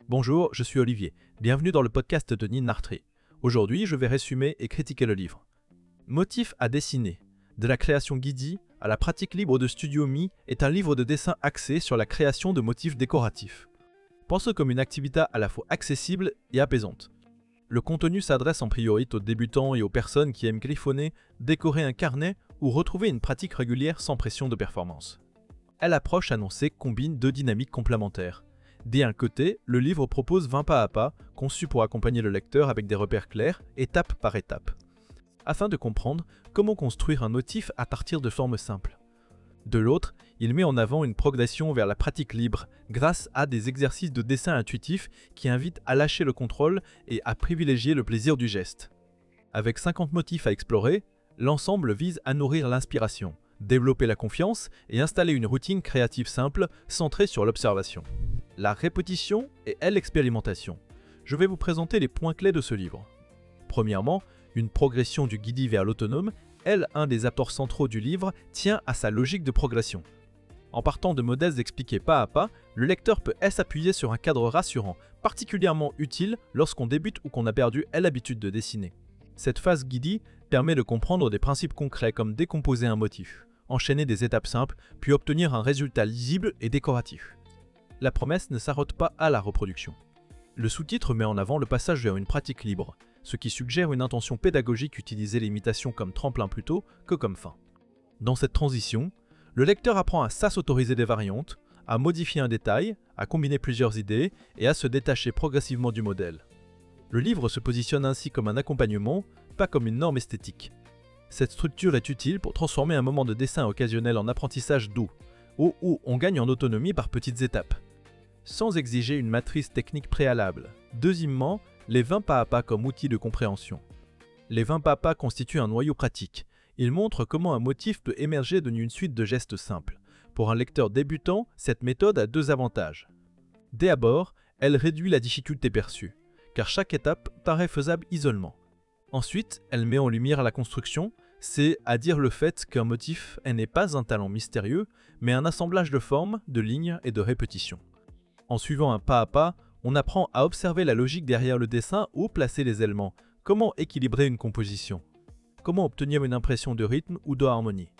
Bonjour, je suis Olivier. Bienvenue dans le podcast de Nin Nartree. Aujourd'hui, je vais résumer et critiquer le livre. Motifs à dessiner. De la création guidée à la pratique libre de Studio Me est un livre de dessin axé sur la création de motifs décoratifs. Pense comme une activité à la fois accessible et apaisante. Le contenu s'adresse en priorité aux débutants et aux personnes qui aiment griffonner, décorer un carnet ou retrouver une pratique régulière sans pression de performance. L'approche annoncée combine deux dynamiques complémentaires. D'un côté, le livre propose 20 pas à pas, conçus pour accompagner le lecteur avec des repères clairs, étape par étape, afin de comprendre comment construire un motif à partir de formes simples. De l'autre, il met en avant une progression vers la pratique libre, grâce à des exercices de dessin intuitif qui invitent à lâcher le contrôle et à privilégier le plaisir du geste. Avec 50 motifs à explorer, l'ensemble vise à nourrir l'inspiration, développer la confiance et installer une routine créative simple centrée sur l'observation. La répétition et l'expérimentation. Je vais vous présenter les points clés de ce livre. Premièrement, une progression du guidi vers l'autonome. Un des apports centraux du livre tient à sa logique de progression. En partant de modèles expliqués pas à pas, le lecteur peut s'appuyer sur un cadre rassurant, particulièrement utile lorsqu'on débute ou qu'on a perdu l'habitude de dessiner. Cette phase guidée permet de comprendre des principes concrets comme décomposer un motif, enchaîner des étapes simples, puis obtenir un résultat lisible et décoratif. La promesse ne s'arrête pas à la reproduction. Le sous-titre met en avant le passage vers une pratique libre, ce qui suggère une intention pédagogique utiliser l'imitation comme tremplin plutôt que comme fin. Dans cette transition, le lecteur apprend à s'autoriser des variantes, à modifier un détail, à combiner plusieurs idées et à se détacher progressivement du modèle. Le livre se positionne ainsi comme un accompagnement, pas comme une norme esthétique. Cette structure est utile pour transformer un moment de dessin occasionnel en apprentissage doux, où on gagne en autonomie par petites étapes, sans exiger une matrice technique préalable. Deuxièmement, les 20 pas à pas comme outil de compréhension. Les 20 pas à pas constituent un noyau pratique. Ils montrent comment un motif peut émerger d'une suite de gestes simples. Pour un lecteur débutant, cette méthode a deux avantages. D'abord, elle réduit la difficulté perçue, car chaque étape paraît faisable isolement. Ensuite, elle met en lumière la construction, c'est à dire le fait qu'un motif n'est pas un talent mystérieux, mais un assemblage de formes, de lignes et de répétitions. En suivant un pas à pas, on apprend à observer la logique derrière le dessin ou placer les éléments, comment équilibrer une composition, comment obtenir une impression de rythme ou de harmonie.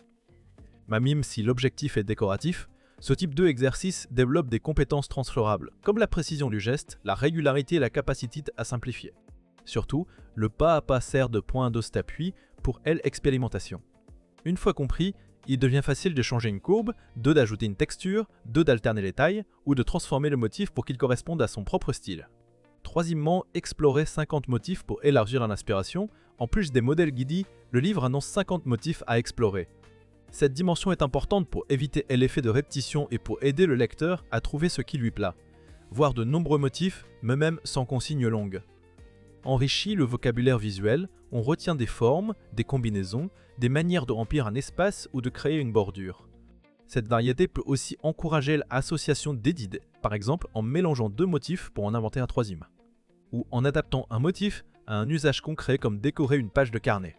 Même si l'objectif est décoratif, ce type d'exercice développe des compétences transférables, comme la précision du geste, la régularité et la capacité à simplifier. Surtout, le pas à pas sert de point d'appui pour l'expérimentation. Une fois compris, il devient facile de changer une courbe, d'ajouter une texture, d'alterner les tailles ou de transformer le motif pour qu'il corresponde à son propre style. Troisièmement, explorer 50 motifs pour élargir l'inspiration. En plus des modèles guidés, le livre annonce 50 motifs à explorer. Cette dimension est importante pour éviter l'effet de répétition et pour aider le lecteur à trouver ce qui lui plaît. Voir de nombreux motifs, même sans consigne longue. Enrichit le vocabulaire visuel, on retient des formes, des combinaisons, des manières de remplir un espace ou de créer une bordure. Cette variété peut aussi encourager l'association d'idées, par exemple en mélangeant deux motifs pour en inventer un troisième, ou en adaptant un motif à un usage concret comme décorer une page de carnet.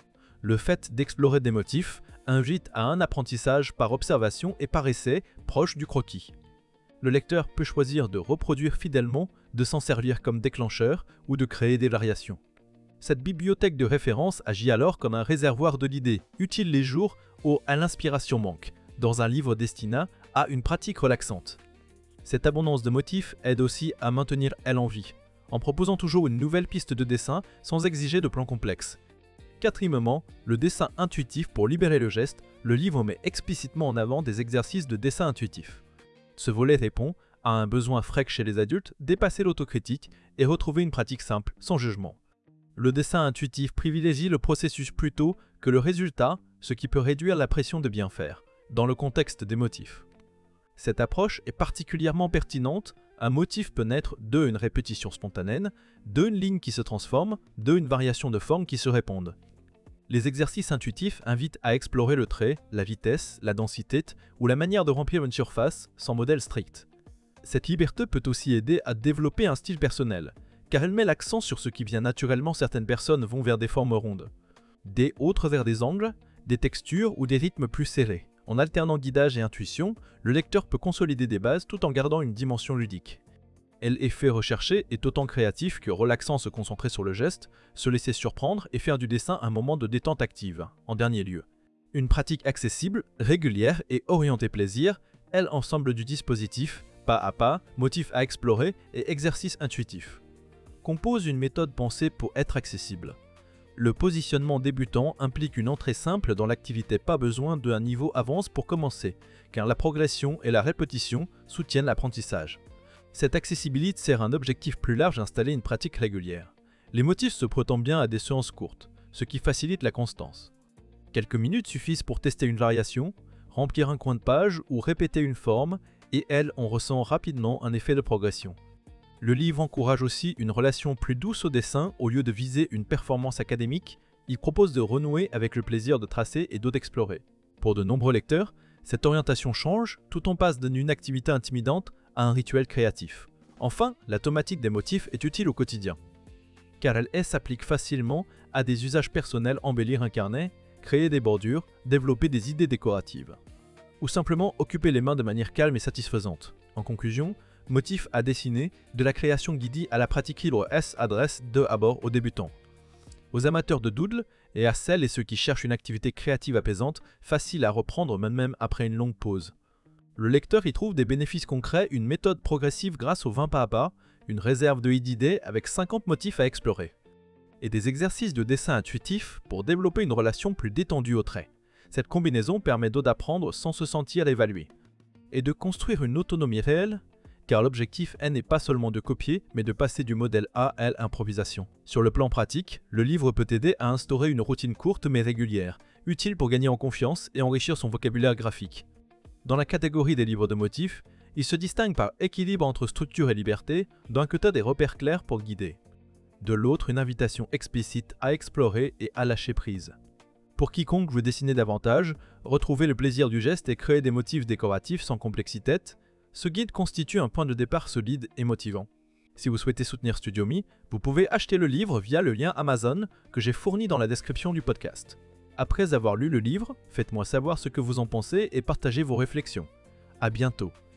Le fait d'explorer des motifs invite à un apprentissage par observation et par essai proche du croquis. Le lecteur peut choisir de reproduire fidèlement, de s'en servir comme déclencheur ou de créer des variations. Cette bibliothèque de référence agit alors comme un réservoir de l'idée, utile les jours où l'inspiration manque, dans un livre destiné à une pratique relaxante. Cette abondance de motifs aide aussi à maintenir l'envie, en proposant toujours une nouvelle piste de dessin sans exiger de plans complexes. Quatrièmement, le dessin intuitif pour libérer le geste, le livre met explicitement en avant des exercices de dessin intuitif. Ce volet répond à un besoin frais chez les adultes, dépasser l'autocritique et retrouver une pratique simple, sans jugement. Le dessin intuitif privilégie le processus plutôt que le résultat, ce qui peut réduire la pression de bien faire, dans le contexte des motifs. Cette approche est particulièrement pertinente. Un motif peut naître d'une répétition spontanée, d'une ligne qui se transforme, d'une variation de forme qui se répondent. Les exercices intuitifs invitent à explorer le trait, la vitesse, la densité ou la manière de remplir une surface sans modèle strict. Cette liberté peut aussi aider à développer un style personnel, car elle met l'accent sur ce qui vient naturellement. Certaines personnes vont vers des formes rondes, des autres vers des angles, des textures ou des rythmes plus serrés. En alternant guidage et intuition, le lecteur peut consolider des bases tout en gardant une dimension ludique. Et l'effet recherché est autant créatif que relaxant se concentrer sur le geste, se laisser surprendre et faire du dessin un moment de détente active, en dernier lieu. Une pratique accessible, régulière et orientée plaisir est l'ensemble du dispositif, pas à pas, motif à explorer et exercice intuitif. Compose une méthode pensée pour être accessible. Le positionnement débutant implique une entrée simple dans l'activité, pas besoin d'un niveau avance pour commencer, car la progression et la répétition soutiennent l'apprentissage. Cette accessibilité sert un objectif plus large d'installer une pratique régulière. Les motifs se prêtent bien à des séances courtes, ce qui facilite la constance. Quelques minutes suffisent pour tester une variation, remplir un coin de page ou répéter une forme, et on ressent rapidement un effet de progression. Le livre encourage aussi une relation plus douce au dessin au lieu de viser une performance académique, il propose de renouer avec le plaisir de tracer et d'explorer. Pour de nombreux lecteurs, cette orientation change, tout en passe d'une activité intimidante à un rituel créatif. Enfin, la thématique des motifs est utile au quotidien, car elle s'applique facilement à des usages personnels, embellir un carnet, créer des bordures, développer des idées décoratives, ou simplement occuper les mains de manière calme et satisfaisante. En conclusion, motif à dessiner, de la création guidée à la pratique libre s'adresse de abord aux débutants, aux amateurs de doodle et à celles et ceux qui cherchent une activité créative apaisante, facile à reprendre même après une longue pause. Le lecteur y trouve des bénéfices concrets, une méthode progressive grâce aux 20 pas à pas, une réserve de d'idées avec 50 motifs à explorer, et des exercices de dessin intuitif pour développer une relation plus détendue au trait. Cette combinaison permet d'apprendre sans se sentir évalué, et de construire une autonomie réelle, car l'objectif n'est pas seulement de copier, mais de passer du modèle A à l'improvisation. Sur le plan pratique, le livre peut aider à instaurer une routine courte mais régulière, utile pour gagner en confiance et enrichir son vocabulaire graphique. Dans la catégorie des livres de motifs, il se distingue par équilibre entre structure et liberté, d'un côté des repères clairs pour guider, de l'autre une invitation explicite à explorer et à lâcher prise. Pour quiconque veut dessiner davantage, retrouver le plaisir du geste et créer des motifs décoratifs sans complexité, ce guide constitue un point de départ solide et motivant. Si vous souhaitez soutenir Studio Me, vous pouvez acheter le livre via le lien Amazon que j'ai fourni dans la description du podcast. Après avoir lu le livre, faites-moi savoir ce que vous en pensez et partagez vos réflexions. À bientôt.